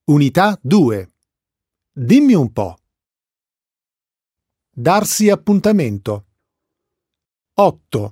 Unità 2. Dimmi un po'. Darsi appuntamento. 8.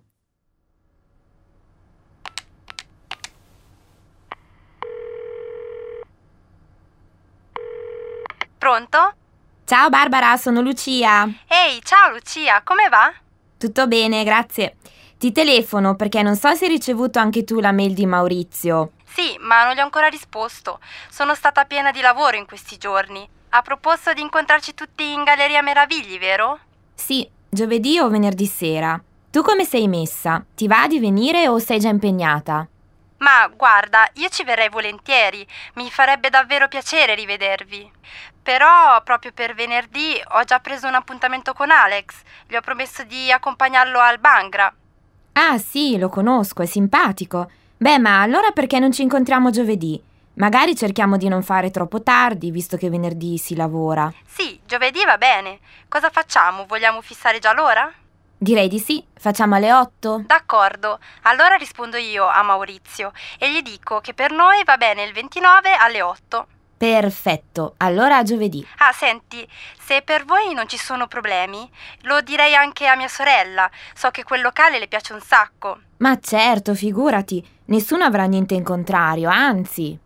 Pronto? Ciao Barbara, sono Lucia. Ehi, ciao Lucia, come va? Tutto bene, grazie. Ti telefono perché non so se hai ricevuto anche tu la mail di Maurizio. Sì, ma non gli ho ancora risposto. Sono stata piena di lavoro in questi giorni. Ha proposto di incontrarci tutti in Galleria Meravigli, vero? Sì, giovedì o venerdì sera. Tu come sei messa? Ti va di venire o sei già impegnata? Ma guarda, io ci verrei volentieri. Mi farebbe davvero piacere rivedervi. Però proprio per venerdì ho già preso un appuntamento con Alex. Gli ho promesso di accompagnarlo al Bangra. Ah sì, lo conosco, è simpatico. Beh, ma allora perché non ci incontriamo giovedì? Magari cerchiamo di non fare troppo tardi, visto che venerdì si lavora. Sì, giovedì va bene. Cosa facciamo? Vogliamo fissare già l'ora? Direi di sì, facciamo alle 8? D'accordo, allora rispondo io a Maurizio e gli dico che per noi va bene il 29 alle 8. Perfetto, allora a giovedì. Ah, senti, se per voi non ci sono problemi, lo direi anche a mia sorella. So che quel locale le piace un sacco. Ma certo, figurati, nessuno avrà niente in contrario, anzi.